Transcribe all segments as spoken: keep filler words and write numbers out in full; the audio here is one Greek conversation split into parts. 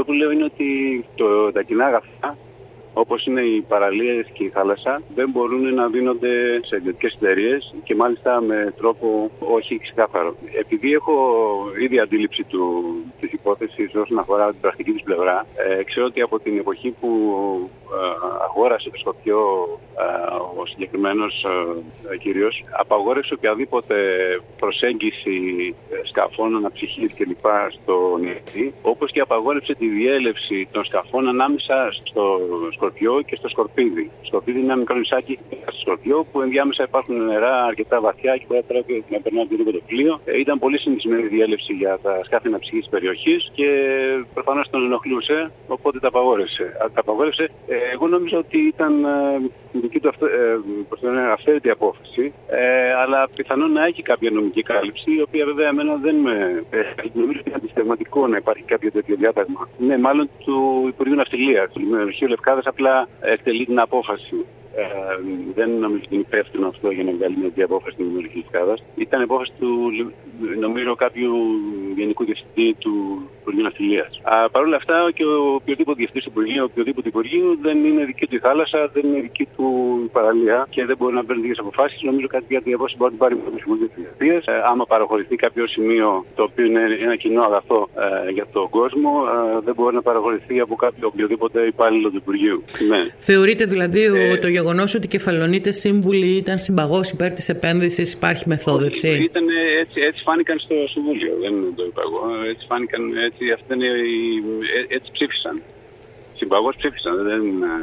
Αυτό που λέω είναι ότι το, τα κοινά αγαθά, όπως είναι οι παραλίες και η θάλασσα, δεν μπορούν να δίνονται σε ιδιωτικές εταιρείες και μάλιστα με τρόπο όχι ξεκάθαρο. Επειδή έχω ήδη αντίληψη του, της υπόθεσης όσον αφορά την πρακτική της πλευρά, ε, ξέρω ότι από την εποχή που ε, αγόρασε το Σκοπιό ε, ο συγκεκριμένος ε, κύριος, απαγόρευσε οποιαδήποτε προσέγγιση σκαφών, αναψυχής κλπ. Στο νησί, όπως και απαγόρευσε τη διέλευση των σκαφών ανάμεσα στο Σκορπιό και στο Σκορπίδι. Το Σκορπίδι είναι ένα μικρό νησάκι στο Σκορπιό που ενδιάμεσα υπάρχουν νερά αρκετά βαθιά και πρέπει να περνάει λίγο το πλοίο. Ε, ήταν πολύ συνηθισμένη η διέλευση για τα σκάφη αναψυχής της περιοχής και προφανώς τον ενοχλούσε, οπότε τα απαγόρευσε. Τα απαγόρευσε. Ε, εγώ νόμιζα ότι ήταν ε, δική του αυθε, ε, αυθαίρετη απόφαση, ε, αλλά πιθανόν να έχει κάποια νομική κάλυψη, η οποία βέβαια εμένα δεν με. Ε, νομίζω ότι είναι αντισταγματικό να υπάρχει κάποιο τέτοιο διάταγμα. Ναι, μάλλον του Υπουργείου Ναυτιλίας. Το Αρχείο Λευκάδας απλά εκτελεί την απόφαση. Ε, δεν νομίζω ότι είναι υπεύθυνο αυτό για να βγάλει μια τέτοια απόφαση στην Αρχείο Λευκάδας. Ήταν απόφαση του, νομίζω, κάποιου γενικού διευθυντή του Υπουργείου Ναυτιλίας. Παρ' όλα αυτά, και ο οποιοδήποτε διευθυντής του Υπουργείου, οποιοδήποτε Υπουργείου, δεν είναι δική του η θάλασσα, δεν είναι δική του η παραλία και δεν μπορεί να παίρνει τέτοιες αποφάσεις. Νομίζω κάτι για την απόφαση μπορεί να την πάρει με το Συμβούλιο της Διευθυντίας. Ε, άμα παραχωρηθεί κάποιο σημείο το οποίο είναι ένα κοινό αγαθό ε, για τον κόσμο, ε, δεν μπορεί να παραχωρηθεί από κάποιο οποιοδήποτε υπάλληλο του Υπουργείου. Ναι. Θεωρείτε δηλαδή ε, το γεγονός ότι οι κεφαλονίτες σύμβουλοι ήταν συμπαγώς υπέρ της επένδυσης, υπάρχει μεθόδευση? Ήταν, έτσι, έτσι φάνηκαν στο Συμβούλιο, δεν το είπα εγώ. Έτσι φάνηκαν, έτσι, αυτή είναι, έτσι ψήφισαν. Συμπαγώς ψήφισαν, δεν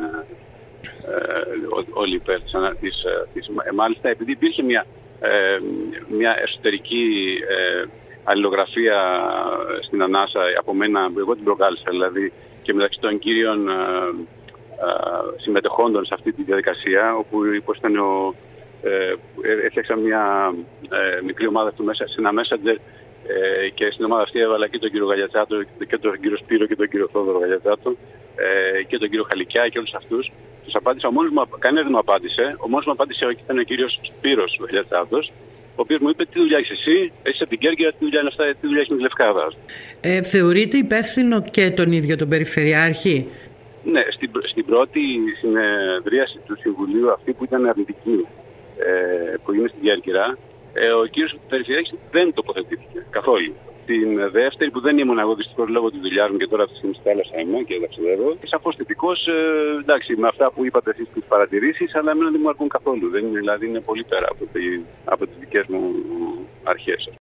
ε, όλοι υπέρ της, της, της ε, μάλιστα επειδή υπήρχε μια, ε, μια εσωτερική ε, αλληλογραφία στην Ανάσα από μένα, εγώ την προκάλεσα δηλαδή, και μεταξύ των κύριων ε, ε, συμμετεχόντων σε αυτή τη διαδικασία, όπου ήταν ο, ε, έφτιαξα μια ε, μικρή ομάδα του μέσα, σε ένα messenger, ε, και στην ομάδα αυτή έβαλα και τον κύριο Γαλιατσάτο και τον κύριο Σπύρο και τον κύριο Θόδωρο Γαλιατσάτο ε, και τον κύριο Χαλικιά και όλους αυτούς. Τους απάντησα, ο μόνος μου, κανένας δεν μου απάντησε. Ο μόνος μου απάντησε ήταν ο κύριος Σπύρος Γαλιατσάτος, ο οποίος μου είπε τι δουλειά έχεις εσύ, εσύ από την Κέρκυρα, τι δουλειά είναι αυτά, τι δουλειά έχεις με τη Λευκάδα. Ε, θεωρείτε υπεύθυνο και τον ίδιο τον Περιφερειάρχη? Ναι, στην, στην πρώτη συνεδρίαση του Συμβουλίου, αυτή που ήταν αρνητική, ε, που είναι στην Κέρκυρα, ε, ο κύριος Περιφερειάρχης δεν τοποθετήθηκε καθόλου. Την δεύτερη, που δεν ήμουν εγώ δυστυχώς λόγω της δουλειάς μου και τώρα αυτή τη στιγμή στη θάλασσα είμαι και ταξιδεύω, σαφώς θετικός, ε, εντάξει, με αυτά που είπατε εσείς τις παρατηρήσεις, αλλά εμένα δεν μου αρκούν καθόλου. Δεν, δηλαδή είναι πολύ πέρα από, τη, από τις δικές μου αρχές.